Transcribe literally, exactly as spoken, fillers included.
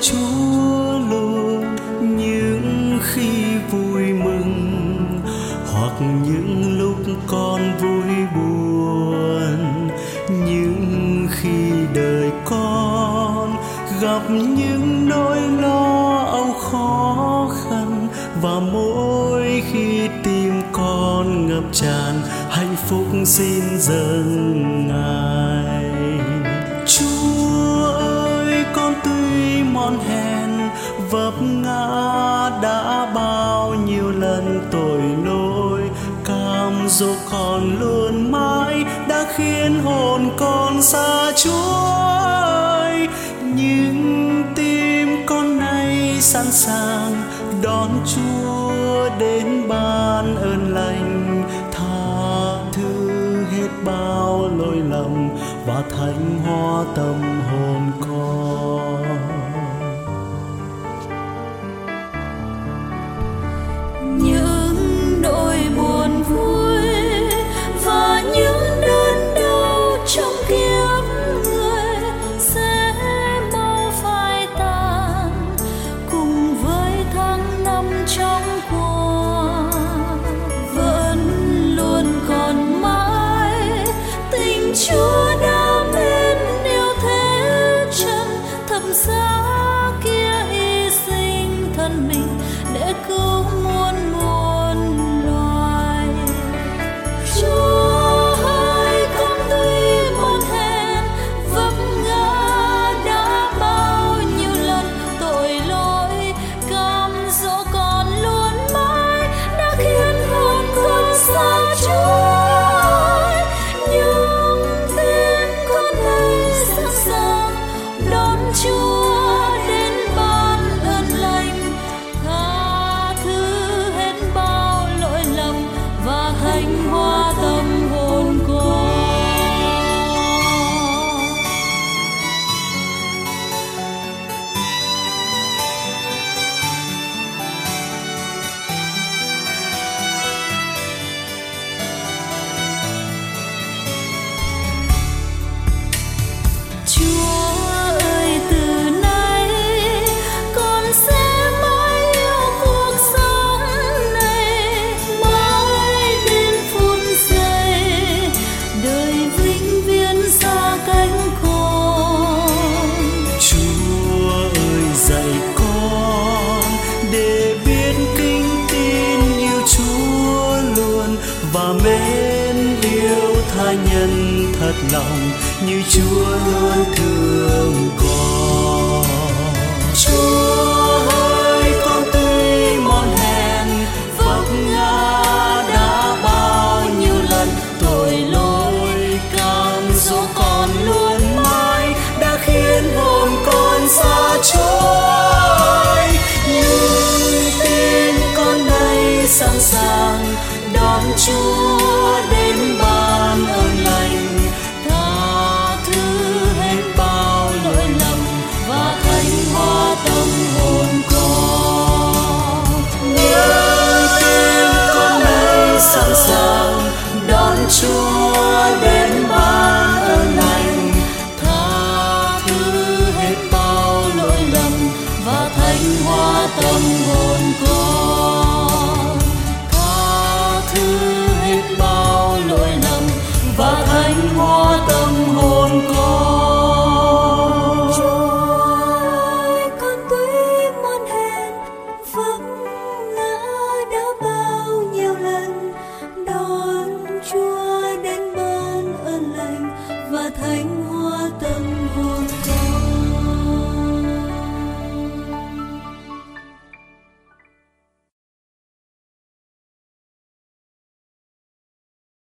Chúa luôn những khi vui mừng hoặc những lúc con vui buồn, những khi đời con gặp những nỗi lo âu khó khăn, và mỗi khi tim con ngập tràn hạnh phúc xin dâng Ngài. Chúa ơi, con tuy mòn hèn vấp ngã đã bao nhiêu lần tội lỗi, cam dỗ con luôn mãi đã khiến hồn con xa Chúa ơi. Nhưng tim con nay sẵn sàng đón Chúa đến ban ơn lành, tha thứ hết bao lỗi lầm và thánh hóa tâm hồn con. Những nỗi buồn vui và những đớn đau trong kiếp người sẽ mau phai tàn cùng với tháng năm trong qua, vẫn luôn còn mãi tình Chúa đã mến yêu thế chân, thập giá kia hy sinh thân mình để cứu muôn muôn loài. Chúa ơi, con tuy mòn hèn vấp ngã đã bao nhiêu lần tội lỗi, cam dỗ con luôn mãi đã khiến hồn con xa Chúa. Nhưng tim con nay sẵn sàng đón Chúa đến ban ơn lành, tha thứ hết bao lỗi lầm và thánh hóa tâm hồn con. Chúa ơi, từ nay con sẽ mãi yêu cuộc sống này, mãi đến phút giây đời vĩnh viễn xa cánh con. Chúa ơi, dạy con để biết kính tin yêu Chúa luôn và mến yêu tha nhân thật lòng như Chúa luôn thương con. Chúa ơi, con tuy mòn hèn vấp ngã đã bao nhiêu lần tội lỗi, cam dỗ con luôn mãi đã khiến hồn con xa Chúa ơi. Nhưng tim con nay sẵn sàng đón Chúa đến ban ơn lành, tha thứ hết bao lỗi lầm và thánh hóa tâm hồn con. Nhưng tim con nay sẵn sàng đón Chúa đến ban ơn lành, tha thứ hết bao lỗi lầm và thánh hóa tâm hồn con. Tha thứ hết bao lỗi lầm và thánh hóa tâm hồn con. Chúa ơi, con tuy mòn hèn vấp ngã đã bao nhiêu lần, đón Chúa đến ban ơn lành và thánh hóa tâm